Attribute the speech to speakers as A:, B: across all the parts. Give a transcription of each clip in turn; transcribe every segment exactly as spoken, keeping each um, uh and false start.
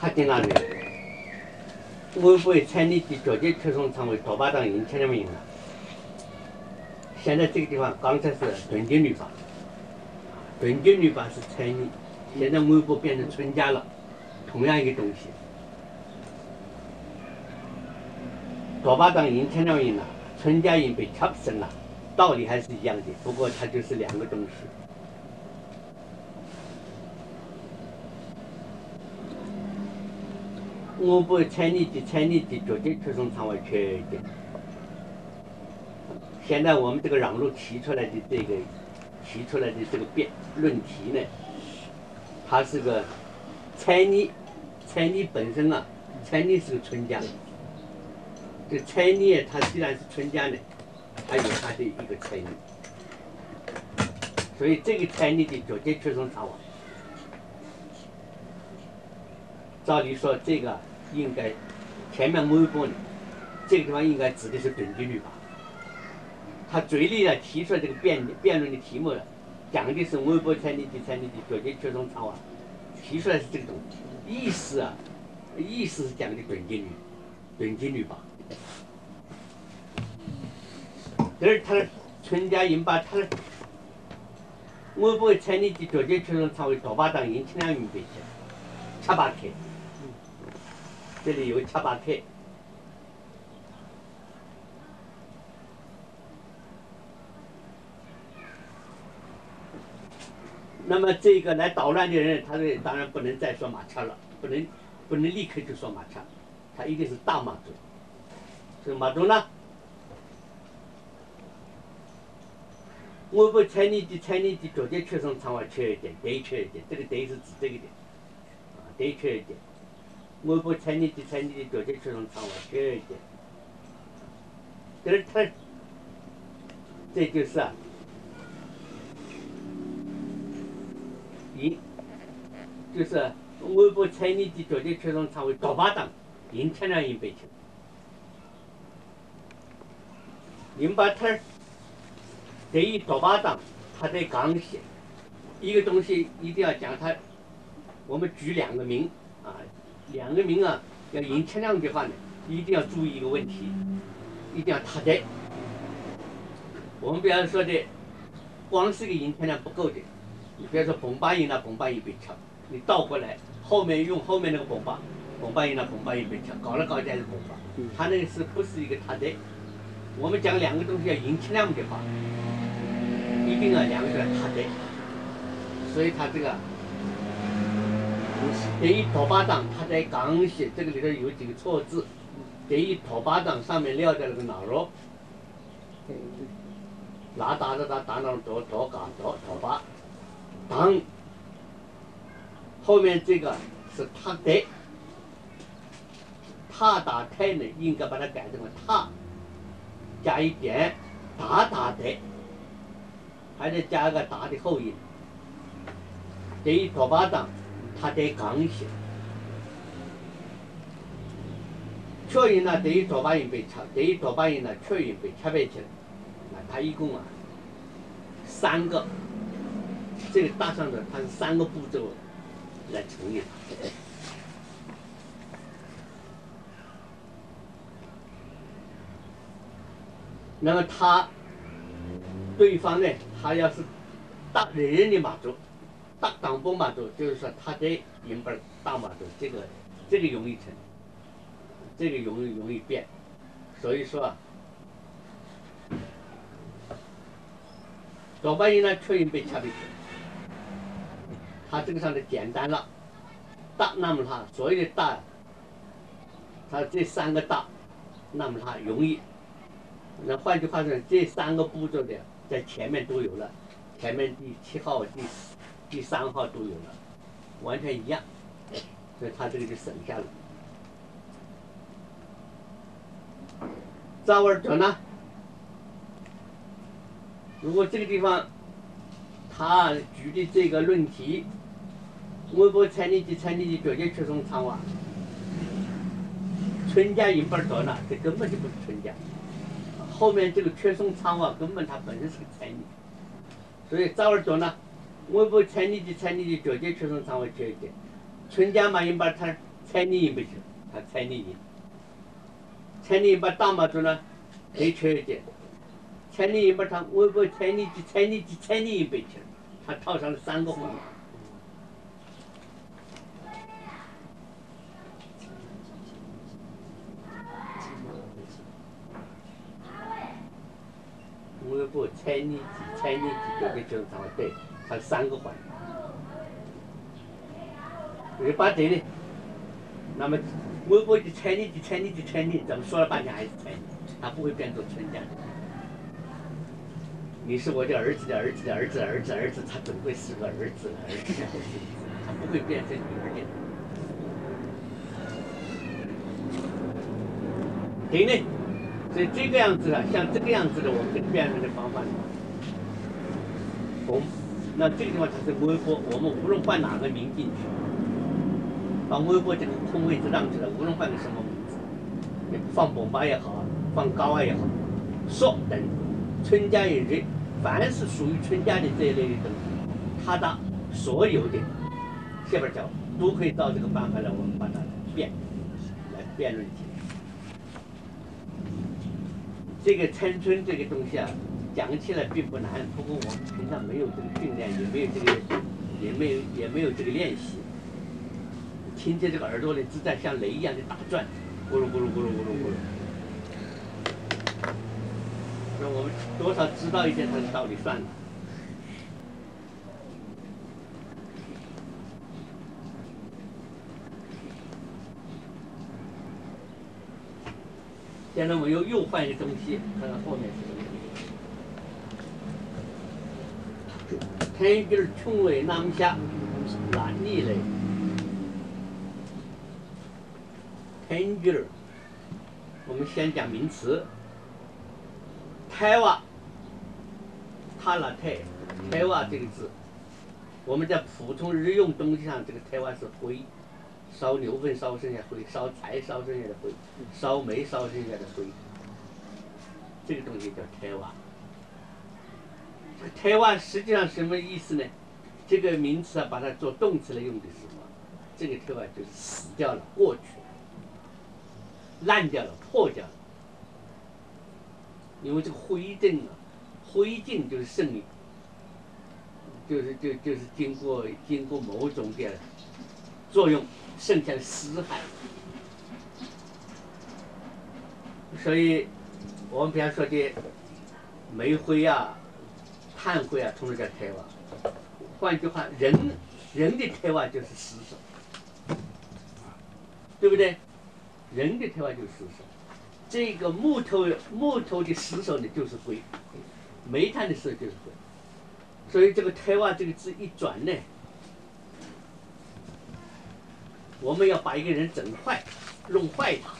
A: 进那里，我不会参与的脚接确松肠为多巴党赢千两赢了。现在这个地方刚才是屯金律法，屯金律法是参与，现在微博变成春家了，同样一个东西。多巴党赢千两赢了，春家赢被掐生了，道理还是一样的，不过它就是两个东西。我不参与的参与的脚接确松肠为缺点。现在我们这个让路提出来的这个提出来的这个辩论题呢，它是个参与，参与本身啊，参与是个春家。这参与它既然是春家呢，它有它的一个参与，所以这个参与的脚接确松肠网，照理说这个应该前面微博呢，这个地方应该指的是本地律法。他嘴里呢提出来这个辩辩论的题目，讲的是微博参与的参与的脚接确松肠网，提出来是这个东西，意思啊，意思是讲的本地律，本地律法。这是他的春家赢把他的微博参与的脚接确松肠为多巴党赢千两赢北去，七八 K。这里有七八 K， 那么这个来捣乱的人，他是当然不能再说马叉了，不能不能立刻就说马叉，他一定是大马族。这个马族呢，我不参与的参与的脚接确松肠外缺一点，对缺一点，这个对是指这个点，啊，对缺一点。我不参与的参与的脚接确松肠外缺一点，这是他，这就是啊，赢，就是我不参与的脚接确松肠为多巴党赢千两赢北京，赢把他对于多巴党，他在讲些一个东西一定要讲他，我们举两个名啊。两个名啊，要赢千两的话呢，一定要注意一个问题，一定要踏对。我们不要说的，光是个赢千两不够的。你比如说崩巴赢了，崩巴赢被抢，你倒过来，后面用后面那个崩巴，崩巴赢了，崩巴赢被抢，搞了搞去还是崩巴。他那个是不是一个踏对？我们讲两个东西要赢千两的话，一定要两个都要踏对。所以他这个。对于多巴党，他在讲些这个里头有几个错字。对于多巴党上面撂的那个脑肉，拿打的打打那多多嘎多多巴党，后面这个是他得，他打太呢，应该把它改成他加一点打打得，还得加个打的后音。对于多巴党。他得刚些，确认呢，对于多巴胺被掐，对于多巴胺呢，确认被掐白起来，那他一共啊三个，这个大上头它是三个步骤来处理。那么他对方呢，他要是大人人的马族。大党波马族就是说他在赢本大马族，这个这个容易成，这个容易容易变，所以说啊，多巴胺呢确认被掐被他这个上的简单了，大那么他所有的大，他这三个大，那么他容易，那换句话说，这三个步骤的在前面都有了，前面第七号第四。第三号都有了，完全一样，所以他这个就省下了。扎沃尔德呢？如果这个地方他举的这个论题，微博参与的参与的脚接确松肠话，春家赢本德呢，这根本就不是春家。后面这个确松肠话根本它本身是个参与，所以扎沃尔德呢？我不参与的参与的脚接确松肠话缺一点，春家嘛，因把它千年不行，他千年赢。千年把打马住呢，可缺一点。千年赢把他，我我千年几千年几千年赢背去了，他套上了三个环。我不千年几千年几就被正常对，他三个环。一把对的，那么我我的千年的千年的千年，怎么说了半天还是千年，它不会变作春家的。你是我的儿子的儿子的儿子儿子儿子，他总归是个儿子儿子，他不会变成女儿的。对呢，所以这个样子啊，像这个样子的我们这个辩论的方法呢，我那这个地方它是微波，我们无论换哪个名进去。把微波这个空位置让出来，无论换个什么名字，放本巴也好，放高啊也好，说等春家也日，凡是属于春家的这一类的东西，它的所有的下边讲都可以照这个办法来，我们把它辩来辩论起来。这个春春这个东西啊，讲起来并不难，不过我们平常没有这个训练，也没有这个，也没有也没有这个练习。听见这个耳朵里只在像雷一样的打转，咕噜咕噜咕噜咕噜咕噜。那我们多少知道一点它的道理算了。现在我们又又换一个东西，看看后面是什么。天津春尾南下，哪里嘞？天津，我们先讲名词。胎娃，他那胎，胎娃这个字，我们在普通日用东西上，这个胎娃是灰，烧牛粪烧剩下灰，烧柴烧剩下的灰，烧煤烧剩下的灰，这个东西叫胎娃。这个胎娃实际上什么意思呢？这个名词啊，把它做动词来用的时候，这个胎娃就是死掉了，过去了。烂掉了，破掉了，因为这个灰烬啊，灰烬就是剩余，就是就就是经过经过某种的作用，剩下的尸骸。所以，我们比方说的煤灰啊、炭灰啊，通通叫胎娃。换句话，人人的胎娃就是尸首，对不对？人的胎娃就是尸首，这个木头木头的尸首呢就是灰，煤炭的尸首就是灰，所以这个胎娃这个字一转呢，我们要把一个人整坏，弄坏他，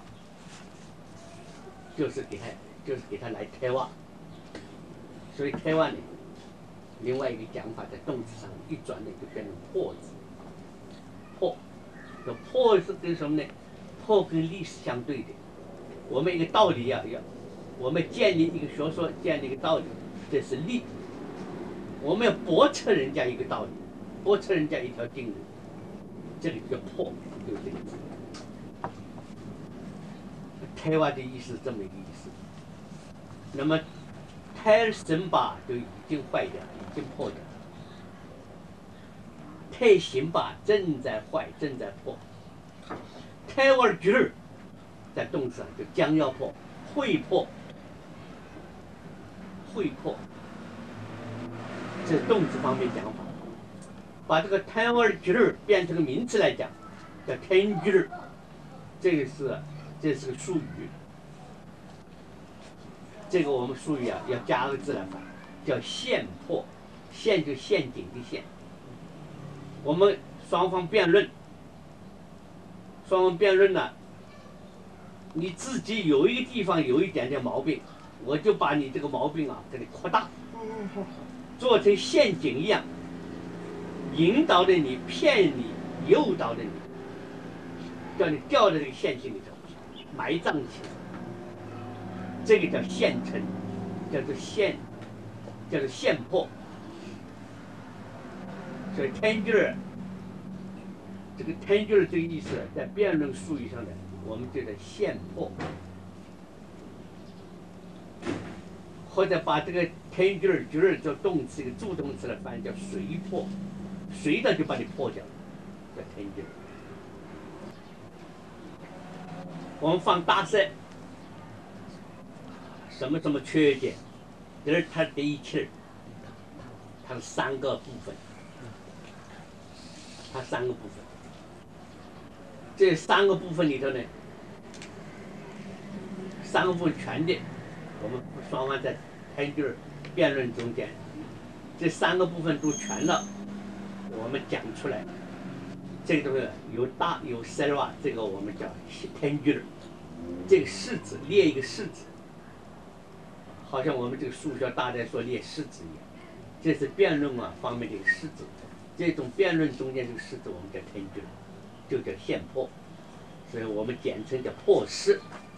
A: 就是给他就是给他来胎娃，所以胎娃呢，另外一个讲法在动词上一转呢就变成破字，破，这破是跟什么呢？破跟历史相对的，我们一个道理啊，要我们建立一个学说，建立一个道理，这是立。我们要驳斥人家一个道理，驳斥人家一条定理，这里叫破，就是这个字。胎娃的意思是这么一个意思。那么胎神吧就已经坏掉了，已经破掉了。胎形吧正在坏，正在破。胎娃局儿，在动词上就将要破，会破，会破，这是动词方面讲法。把这个胎娃局儿变成个名词来讲，叫天局儿，这个是这是个术语。这个我们术语啊要加个字来发，叫陷破，陷就陷阱的陷。我们双方辩论。双方辩论呢，你自己有一个地方有一点点毛病，我就把你这个毛病啊给你扩大，做成陷阱一样，引导着你、骗你、诱导着你，叫你掉在这个陷阱里头，埋葬起来。这个叫陷沉，叫做陷，叫做陷破。所以天句儿。 这个 tangle 这个意思，在辩论术语上呢，我们就叫现破，或者把这个 tangle 就是做动词一个助动词来翻译叫随破，随的就把你破掉了，叫 tangle。我们放大色，什么什么缺点，这是它第一气，它是三个部分，它三个部分。这三个部分里头呢，三个部分全的，我们双方在tangle辩论中间，这三个部分都全了，我们讲出来。这个东西有大有 serva， 这个我们叫 tangle， 这个式子列一个式子，好像我们这个数学大家说列式子一样，这是辩论啊方面的一个式子。这种辩论中间这个式子我们叫 tangle， 就叫现破，所以我们简称叫破式。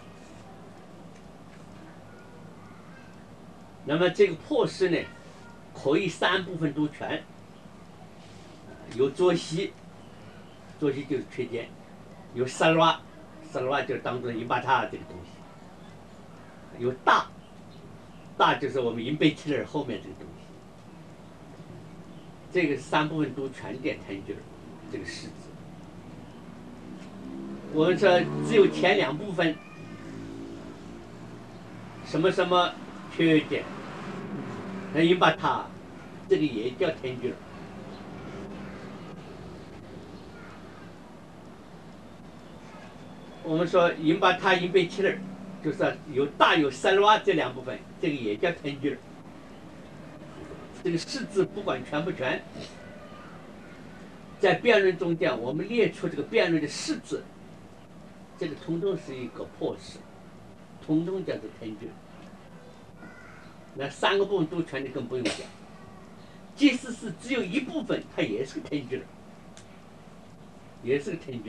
A: 那么这个破式呢，可以三部分都全，有作息。作息就是缺点，有萨拉，萨拉就当做银巴塔这个东西，有大，大就是我们银贝切尔后面这个东西，这个三部分都全点tangle这个式子。我们说只有前两部分，什么什么缺点，那银巴塔这个也叫tangle。我们说银巴塔银贝切尔，就是有大有三瓦这两部分，这个也叫tangle。这个式子不管全不全，在辩论中间，我们列出这个辩论的式子，这个统统是一个破式，统统叫做tangle。那三个部分都全的更不用讲，即使是只有一部分，它也是个tangle，也是个tangle。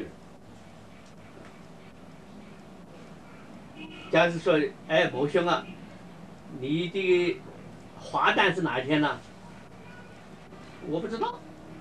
A: 假如说，哎，某兄啊，你的花旦是哪一天呢？我不知道，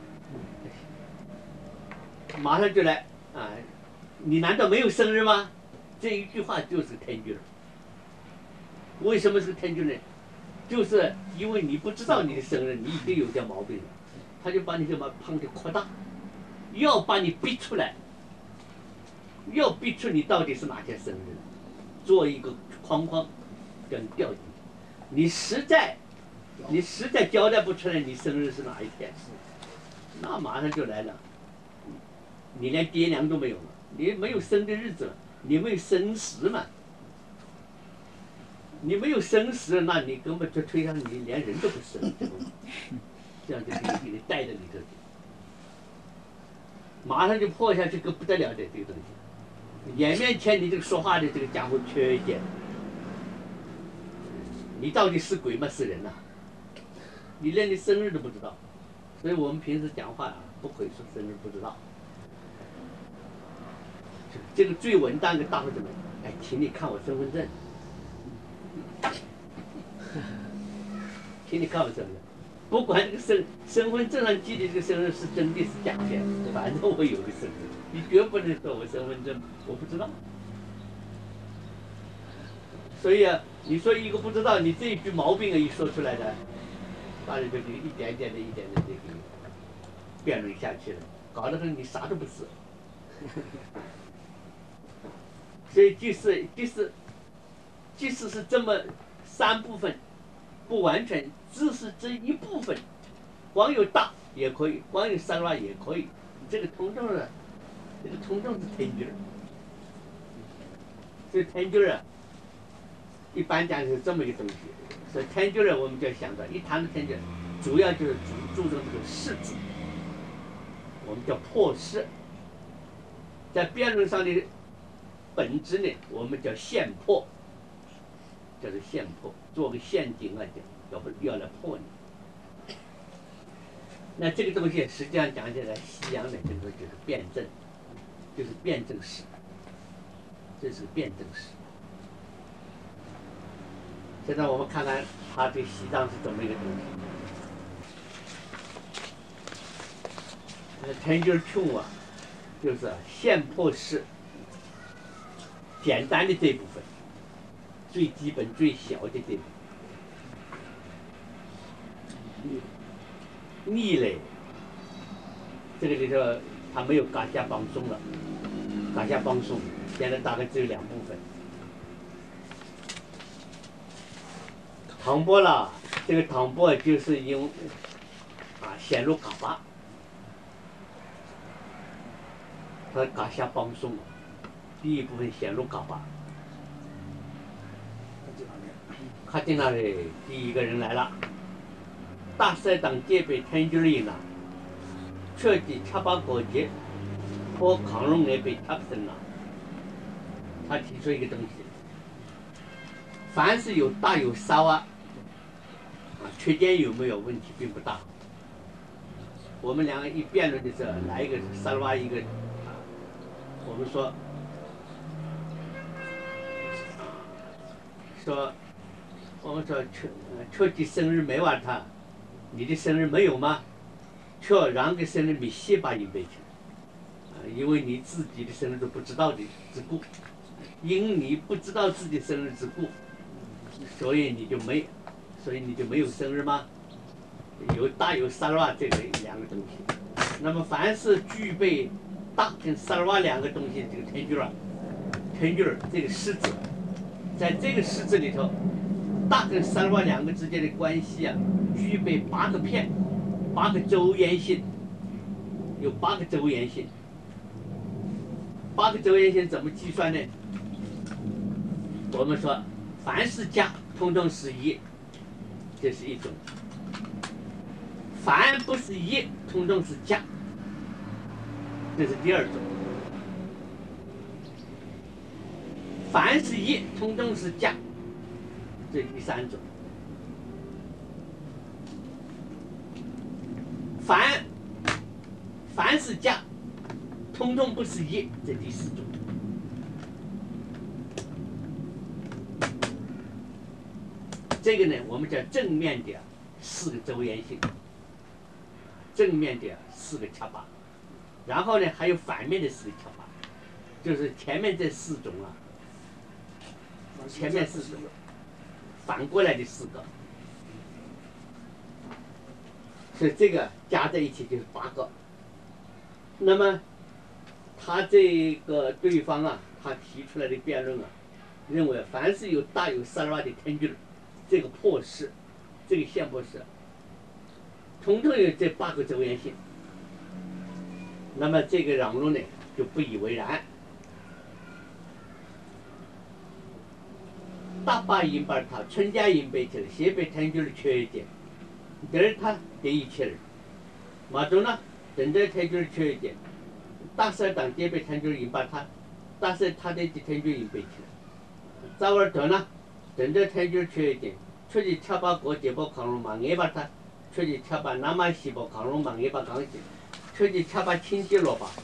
A: 马上就来啊！你难道没有生日吗？这一句话就是tangle。为什么是tangle呢？就是因为你不知道你的生日，你已经有点毛病了，他就把你这么胖的扩大，要把你逼出来，要逼出你到底是哪天生日。做一个框框跟吊进去，你实在你实在交代不出来你生日是哪一天，那马上就来了，你连爹娘都没有了，你没有生的日子了，你没有生时嘛，你没有生时，那你根本就推上你连人都不生，这样就给你给你带在里头，马上就破下去个不得了的这个东西。眼面前你这个说话的这个家伙缺一点，你到底是鬼吗？是人呐、啊？你连你生日都不知道，所以我们平时讲话啊，不可以说生日不知道。这个最稳当的大会怎么？哎，请你看我身份证，请你看我身份证，不管这个身身份证上记的这个生日是真的是假的，反正我有个生日。你绝不能说我身份证我不知道，所以啊，你说一个不知道，你这一句毛病啊一说出来的，大家就一点点的、一点点的给辩论下去了，搞得很你啥都不是。所以即使即使即使是这么三部分，不完全，只是这一部分，光有大也可以，光有三瓦也可以，这个通通的。这个通通是tangle，所以tangle啊，一般讲是这么一个东西。所以tangle我们就要想到，一谈到tangle，主要就是注注重这个式子，我们叫破式。在辩论上的本质呢，我们叫陷破，叫做陷破，做个陷阱啊，要不要来破你。那这个东西实际上讲起来，西洋的这个就是辩证。就是辩证式，这是辩证式。现在我们看看它对西藏是怎么一个东西。呃 ，tangle tune 啊， 就是线破式简单的这部分，最基本最小的这部分。逆嘞，这个里头它没有嘎下帮松了，嘎下帮松，现在大概只有两部分。唐波啦，这个唐波就是因啊显露嘎巴，它嘎下帮松，第一部分显露嘎巴。卡进那里第一个人来了。大赛党戒备天军里呢，彻底七八个节，和抗荣也被他生了。他提出一个东西，凡是有大有少啊，啊，缺点有没有问题并不大。我们两个一辩论的时候，来一个萨尔瓦，一个啊，我们说说，我们说秋秋季生日没完他。你的生日没有吗？却让个生日没写把一杯去，啊，因为你自己的生日都不知道的之故，因你不知道自己生日之故，所以你就没，所以你就没有生日吗？有大有萨尔瓦这个两个东西，那么凡是具备大跟萨尔瓦两个东西，这个天句儿，天句儿这个式子，在这个式子里头，大跟萨尔瓦两个之间的关系啊。具备八个片，八个周延性，有八个周延性。八个周延性怎么计算呢？我们说，凡是加，通通是一，这是一种；凡不是一，通通是加，这是第二种；凡是一，通通是加，这是第三种。凡凡是加，通通不是一，这第四种。这个呢，我们叫正面的四个周延性，正面的四个恰巴，然后呢还有反面的四个恰巴，就是前面这四种啊，前面四种反过来的四个。所以这个加在一起就是八个。那么，他这个对方啊，他提出来的辩论啊，认为凡是有大有萨尔瓦的天句，这个破式，这个线破式，统统有这八个周延性。那么这个让路呢就不以为然。大把银板他春家银白起来，西北天句的缺点。第他第一切人，马中呢，真正天就是缺一点，大赛党这边天就是引把他，大赛他的天就引背起来。早晚头呢，真正天就是缺一点，出去七八个节包抗龙嘛，也把他，出去七八那么细胞抗龙嘛，也把钢筋，出去七八清洁萝卜，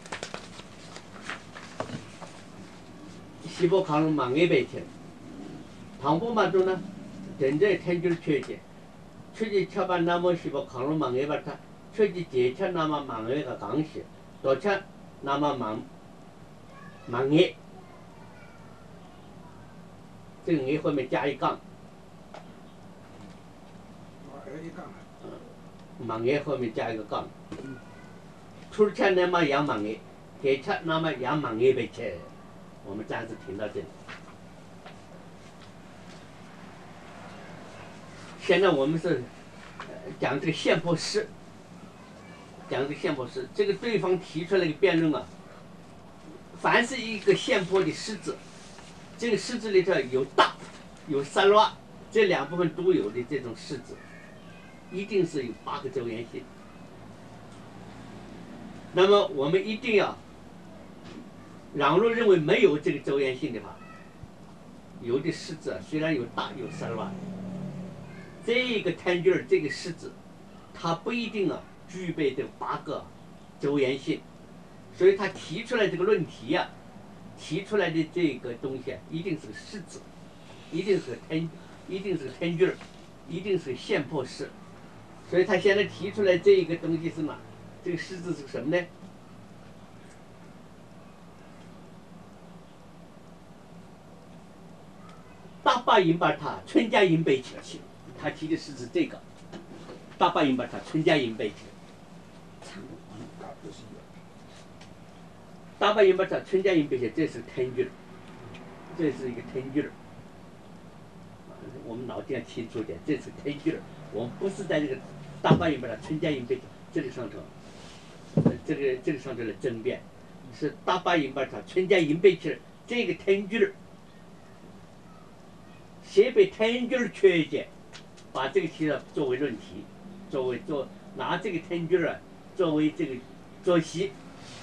A: 细胞抗龙嘛也背起来。唐布马中呢，真正天就是缺一点。出去吃饭那么细胞抗龙忙也把它，出去节吃那么忙也个刚些，多吃那么忙忙也，这个也后面加一杠，嗯，忙也后面加一个杠，出吃那么养忙也，节吃那么养忙也被吃，我们暂时停到这里。现在我们是讲这个线破式，讲这个线破式，这个对方提出来的辩论啊，凡是一个线破的式子，这个式子里头有大有萨尔瓦这两部分都有的这种式子，一定是有八个周延性。那么我们一定要，倘若认为没有这个周延性的话，有的式子啊虽然有大有萨尔瓦。这个天句儿这个式子，它不一定啊具备这八个周延性，所以他提出来这个论题呀、啊，提出来的这个东西啊，一定是个式子，一定是个天，一定是个天句儿，一定是个线破式，所以他现在提出来这一个东西是嘛？这个式子是什么呢？ 巴银巴塔春加银贝切，他提的是指这个，大巴银巴塔春加银贝切。大巴银巴塔春加银贝切，这是ten句，这是一个ten句。我们脑筋要清楚点，这是ten句，我们不是在这个大巴银巴塔春加银贝切这个上头，这个这个上头的争辩，是大巴银巴塔春加银贝切这个ten句。写被ten句缺解，把这个题呢作为论题，作为做拿这个ten句啊作为这个作题。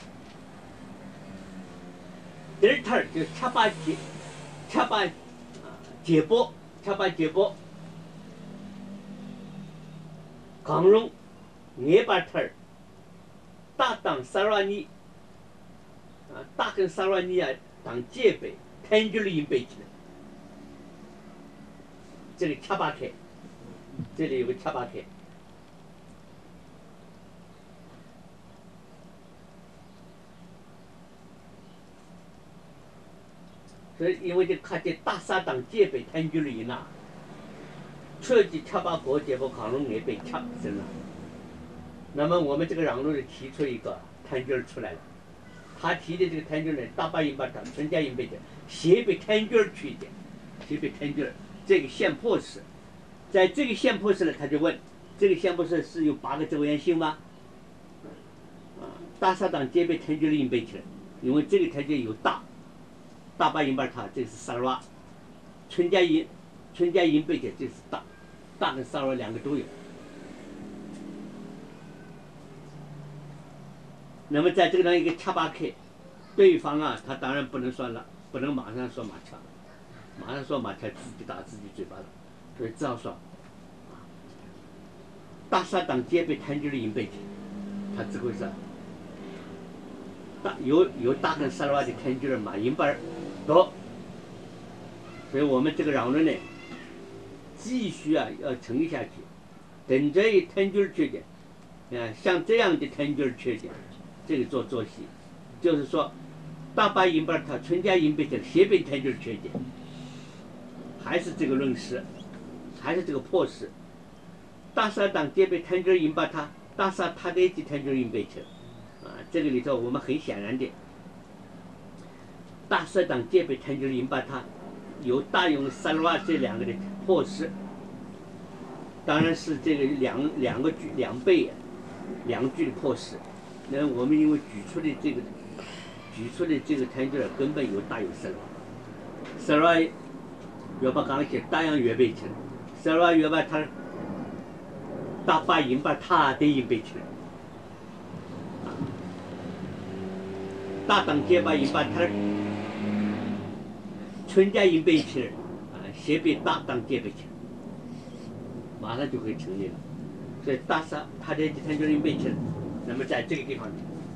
A: 第二套就七八解，七八啊解剖，七八解剖。강롱 네八套，大当萨拉尼啊，大跟萨拉尼啊当戒备ten句引背起来。这里七八开，这里有个七八开。所以因为这看见大沙当戒备ten句里呢，设计七八国解剖抗龙也被七生了。那么我们这个让路的提出一个ten句出来了，他提的这个ten句呢，大八音把它纯加音背的，斜被ten句去的，斜被ten句。这个线破式，在这个线破式呢，他就问，这个线破式是有八个周延性吗？啊，大沙当皆被ten句音背起来，因为这个ten句有大，大八音把它这个是萨尔瓦，纯加音，纯加音背起来这是大，大跟萨尔瓦两个都有。那么在这个上一个七八 K， 对方啊，他当然不能算了，不能马上说马叉。马上说马才自己打自己嘴巴了，所以只好说，大沙当皆被ten句的音背起，他只会说，大有有大跟萨拉瓦的ten句的马音班多，所以我们这个让论呢，继续啊要撑下去，等这一ten句缺点，啊像这样的ten句缺点，这个做作息，就是说，大八音班它纯加音背起斜背ten句缺点。还是这个论式，还是这个破式。大沙当皆被ten句音把它，大沙它的几ten句音背起，啊，这个里头我们很显然的，大沙当皆被ten句音把它，有大用萨拉瓦这两个的破式，当然是这个两两个句两倍两句的破式。那我们因为举出的这个举出的这个ten句根本有大有萨拉瓦，萨拉瓦。要把刚才大样越背起来，萨拉瓦越把它大把音把它的音背起来，大当皆把音把它纯加音背起来，啊，斜背大当皆背起来，马上就可以成立了。所以大沙它的ten句音背起来，那么在这个地方，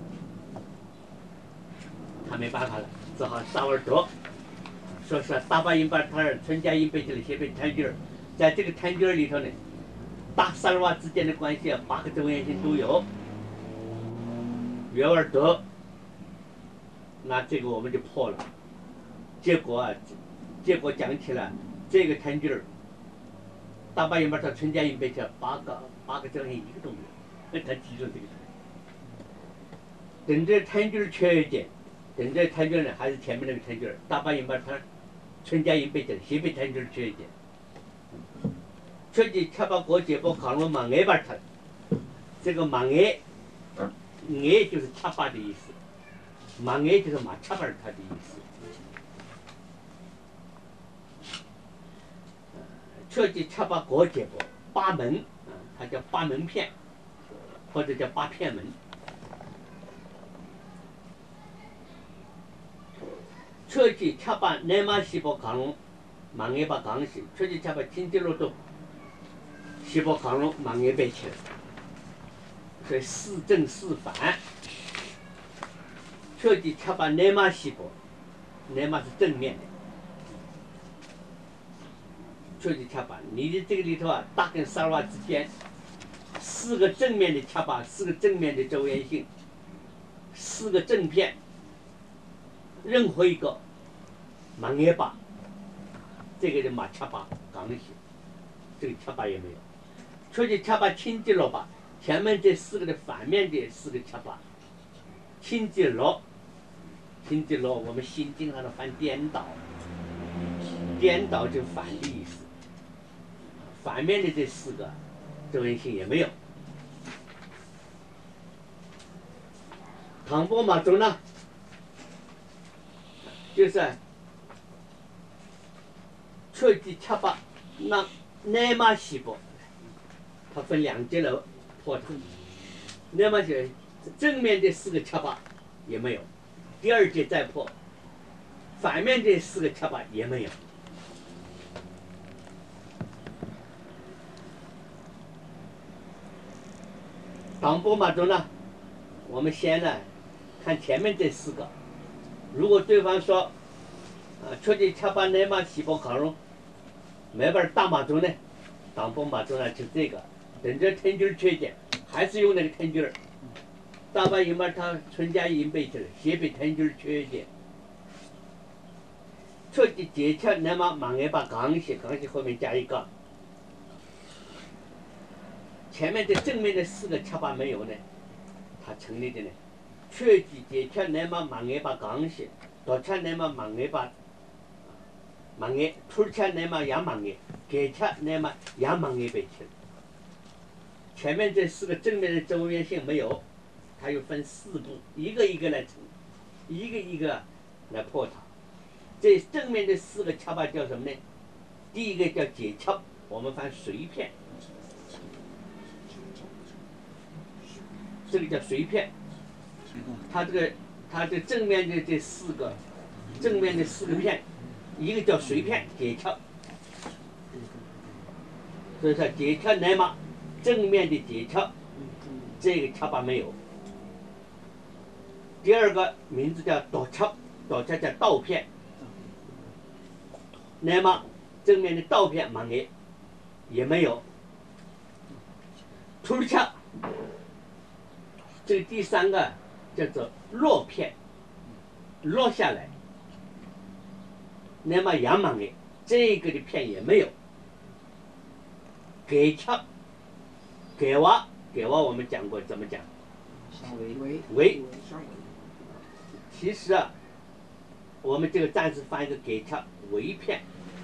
A: 他没办法了，只好稍微读。说是大八音把它纯加音背起来，斜背ten句，在这个ten句里头呢，大萨拉瓦之间的关系啊，八个周延性都有，约而得，那这个我们就破了。结果啊，结果讲起来，这个ten句，大八音把它纯加音背起来，八个八个周延一个都没有，他记住这个。等这ten句缺一点，等这ten句呢，还是前面那个ten句，大八音把它。纯加音背起来，斜背ten句缺一点。缺的七八国解剖抗龙马挨把它，这个马挨，挨就是七八的意思，马挨就是马七八它的意思。缺的七八国解剖八门啊，它叫八门片，或者叫八片门。철지차바네마십오 강망해바강시 철지 차바 진짜로도 십오 강망해배치，所以四正四反。철지 차바 네마 십오，네마是正面的。철지 차바，你的这个里头啊，大跟萨拉瓦之间，四个正面的恰巴，四个正面的周延性，四个正片。任何一个盲耶巴， 这个人马恰巴刚写，这个恰巴也没有。出去恰巴亲吉罗巴，前面这四个的反面的四个恰巴，亲吉罗，亲吉罗，我们新经常的翻颠倒，颠倒就反的意思。反面的这四个中文性也没有。唐波马中呢，就是出去恰巴那内马西波。它分两节来破它，那么是正面的四个恰巴也没有，第二节再破，反面这四个恰巴也没有。当波马中呢，我们先呢看前面这四个，如果对方说，啊，出去恰巴内马西波考容，没本大马中呢，当波马中呢就这个。等着天军缺点，还是用那个天军儿。大半一门他春家银背起来，写给天军缺点。出去接切那么忙也把刚写，刚写后面加一个。前面的正面的四个恰巴没有呢，它成立的呢。出去接切那么忙也把刚写，多切那么忙也把忙也，出切那么也忙也，给切那么也忙也背起来。前面这四个正面的周边性没有，它又分四步，一个一个来成，一个一个来破它。这正面的四个恰巴叫什么呢？第一个叫解恰，我们翻随片，这个叫随片。它这个它这正面的这四个正面的四个片，一个叫随片解恰，所以说解恰乃嘛。正面的解恰，这个恰巴没有。第二个名字叫倒恰，倒恰叫倒片。那么正面的倒片盲也也没有。突恰，这个第三个叫做落片，落下来。那么阳盲也这个的片也没有。给恰。给娃，给娃我们讲过怎么讲？
B: 围
A: 围。其实啊，我们这个暂时翻一个给它围片。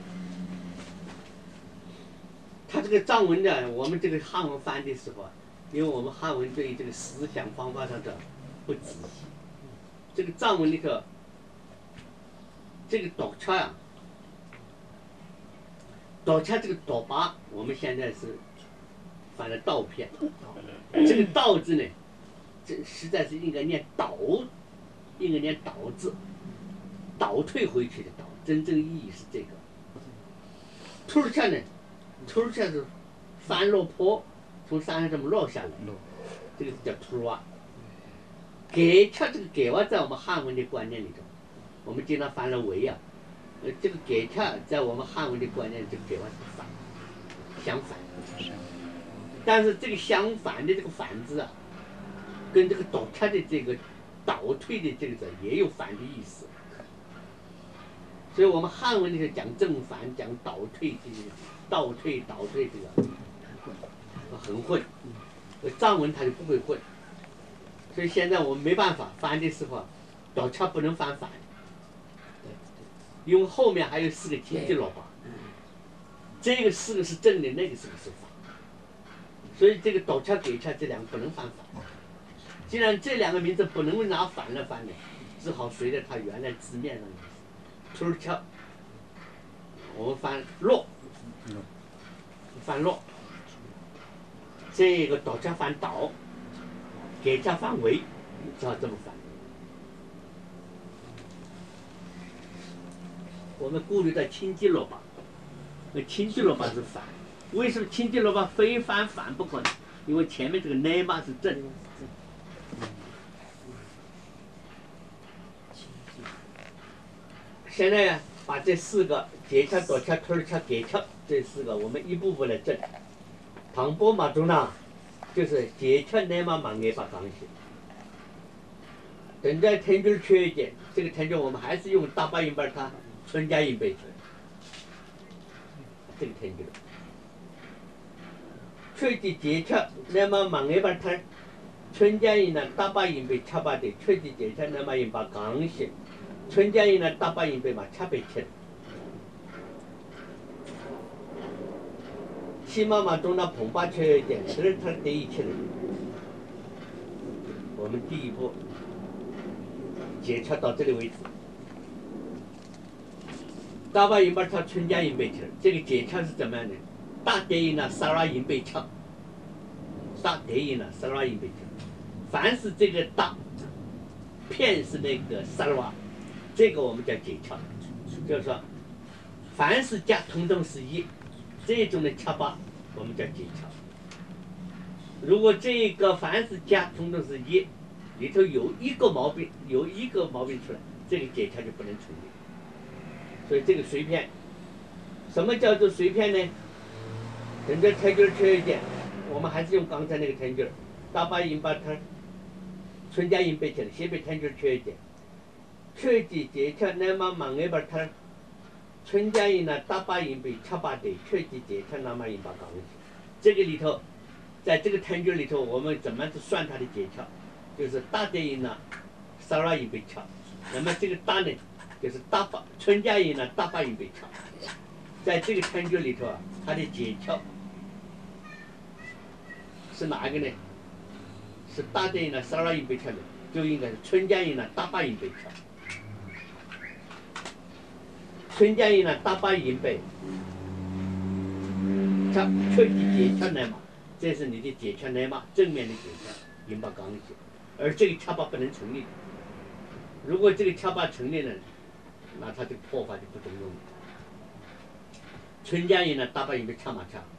A: 它这个藏文呢，我们这个汉文翻的时候，因为我们汉文对这个思想方法上的不仔细，这个藏文里头，这个倒车啊，倒车这个倒八，我们现在是。翻了倒片，这个倒字呢，这实在是应该念倒，应该念倒字，倒退回去的倒，真正意义是这个。突儿恰呢，突儿恰是翻落坡，从山上这么落下来，这个叫突儿哇。给恰这个给哇在我们汉文的观念里头，我们经常翻了围啊，呃，这个给恰在我们汉文的观念，这个给哇是反，相反。但是这个相反的这个反字啊，跟这个倒塌的这个倒退的这个字也有反的意思。所以我们汉文里头讲正反，讲倒退这个倒退倒退这个很混，藏文它就不会混。所以现在我们没办法翻的时候，倒塌不能翻反，因为后面还有四个亲戚老爸，这个四个是正的，那个四个是反。所以这个倒恰给恰这两个不能翻反，既然这两个名字不能拿反了翻的，只好随着它原来字面上的意思。突儿恰，我们翻落，翻落，这个倒恰翻倒，给恰翻围，只好这么翻。我们顾虑到亲基罗巴，那亲基罗巴是反。为什么亲基罗巴非翻反不可呢？因为前面这个乃嘛是正。现在把这四个解恰、倒恰、突儿恰、给恰这四个，我们一步步来正。唐波马中呢，就是解恰乃嘛忙也把刚写。等在天军缺一点，这个天军我们还是用大八音班它春加音背起来。 这个天句。최지 제차 내마 망해발탈 천자이나 따바인배 차바대 최지 제차 내마 인바 강시 천자이나 따바인배 마 차배체 치마마中那 봉바 최제 그를 탈 때一切的我们第一步解차到这里为止。따바인발차 천자인배체这个解차是怎么样的？大德音呢，萨拉音被唱。大德音呢，萨拉音被唱。凡是这个大，片是那个萨拉，这个我们叫解腔。就是说，凡是加同中是一，这种的恰巴我们叫解腔。如果这个凡是加同中是一，里头有一个毛病，有一个毛病出来，这个解腔就不能成立。所以这个随片，什么叫做随片呢？人家天句缺一点，我们还是用刚才那个天句，大八音把它春家音背起来，先别天句缺一点，缺几节恰那么忙一把它春家音呢，大八音背恰八的，缺几节恰那么音把刚起，这个里头，在这个天句里头，我们怎么去算它的节窍？就是大的音呢，少了音背翘，那么这个大呢，就是大八春家音呢，大八音背翘，在这个天句里头啊，它的节窍。是哪一个呢？是大的音呢，少了音被翘的，就应该是春家音呢，大八音被翘。春家音呢，大八音被翘，缺几节翘来嘛？这是你的节翘来嘛？正面的节翘，音把刚写，而这个翘把不能成立。如果这个翘把成立了，那它这个破法就不中用了。春家音呢，大八音被翘嘛翘。